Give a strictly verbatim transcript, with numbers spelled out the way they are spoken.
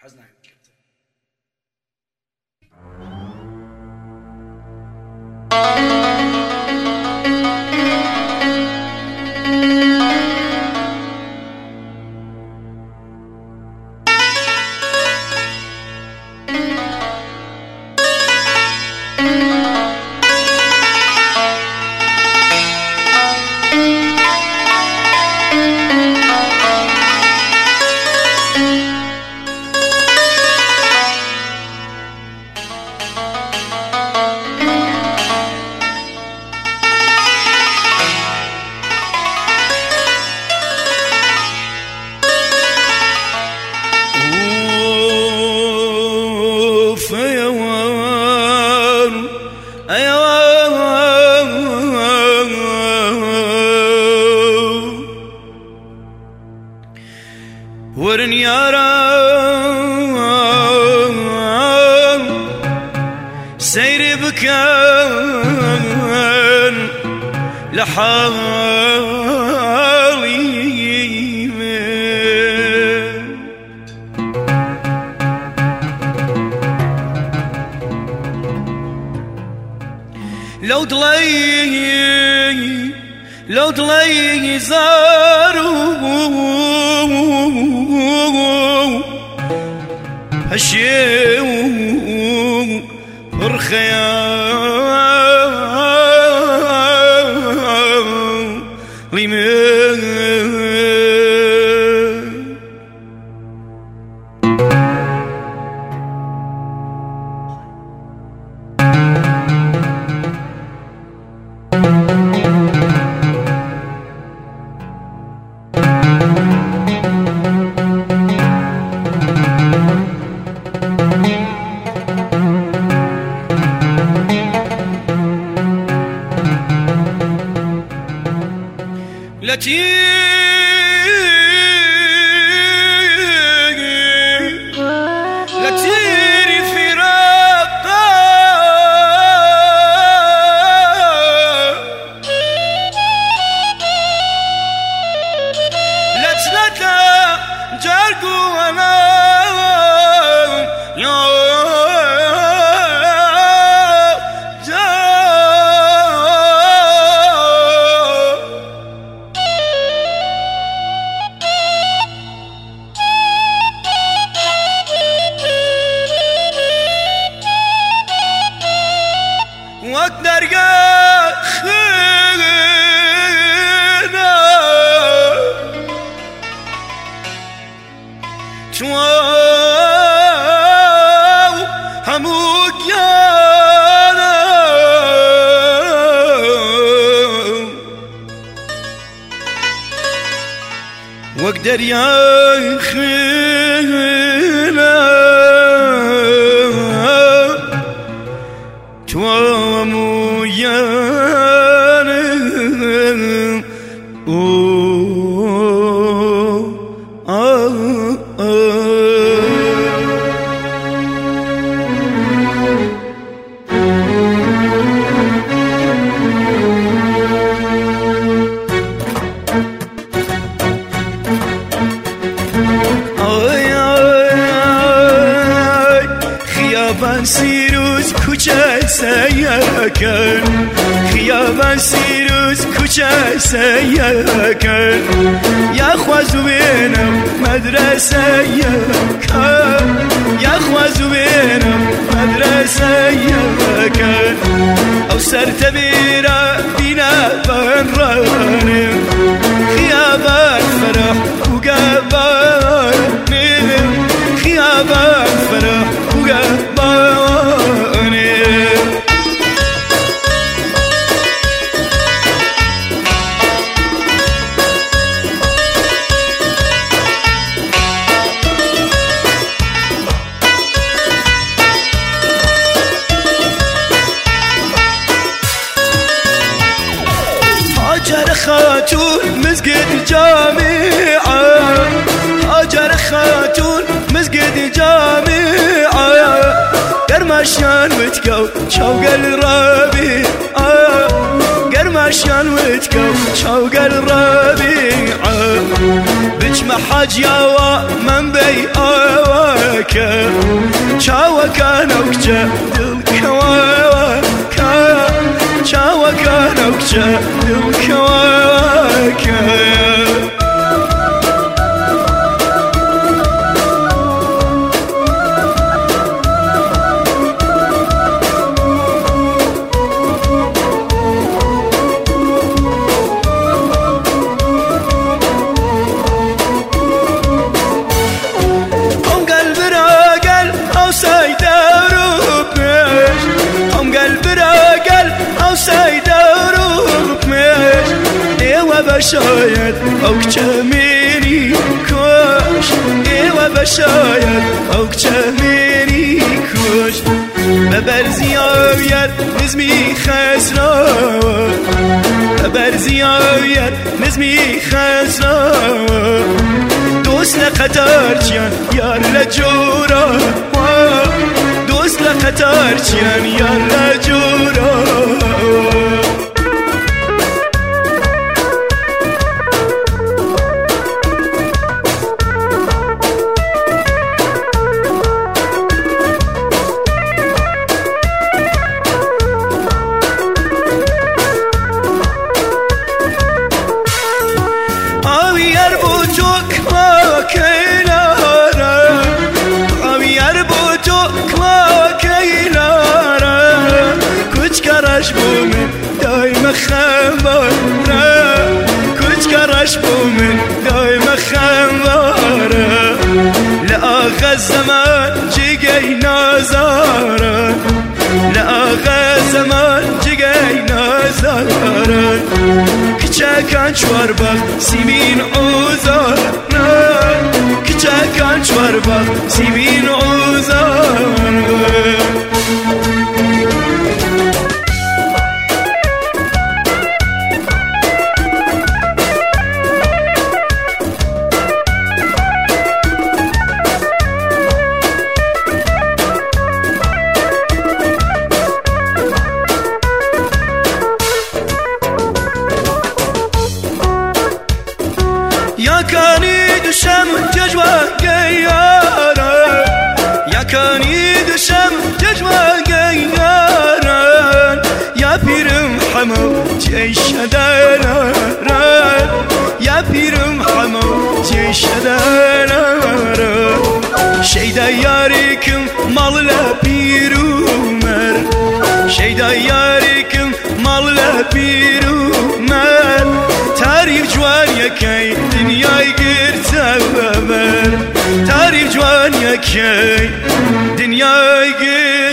حزن نکن. ورن يارا سير بكان لحالي من لو ضلي لو ضلي زارو هشيو رخيالي من لتيري فراقا لتلتا جارقو انا واقدر خينا تواو هموك يانا واقدر يا خينا توامو يانا اوه آه آه خيابان سيروز کوچه سیکن خیابان سیروز کوچه سیکن یا خوازو بینم مدرسه یکن یا خوازو بینم مدرسه یکن او سر تبیره بینا برانم خیابان فرح و گبانم خیابان فرح و گبانم هاجر خاتون مسجد جامعة هاجر خاتون مسجد جامعة قرمشان وتكو شوق الربيع قرمشان وتكو شوق الربيع بجمع حاج ياوا من بي آواك که چاوکان اوکچه دل کواکا چاوکان اوکچه دل کواکا بشاید اوکچه میری کش ایوه بشاید اوکچه میری کش ببرزی آوید نزمی خسرا ببرزی آوید نزمی خسرا دوست لقطار چیان یار لجورا دوست لقطار چیان یار لجورا بومن دايما خبره كنت كرش بومن دايما خبره لآخر الزمان جيجي نازاره لآخر الزمان جيجي نازاره كچه كان چوار بخت سیمین عوزاره كچه كان چوار بخت سیمین عوزاره یکانی دوشم ججوه گیاره یکانی دوشم ججوه گیاره یا پیرم حمو جیش دلاره یا پیرم حمو جیش دلاره شیده یاری کم مال لپیرومر شیده یاری کم مال لپیرومر تعریف جوان یکی دنیای گرته ببر تعریف جوان یکی دنیای گرته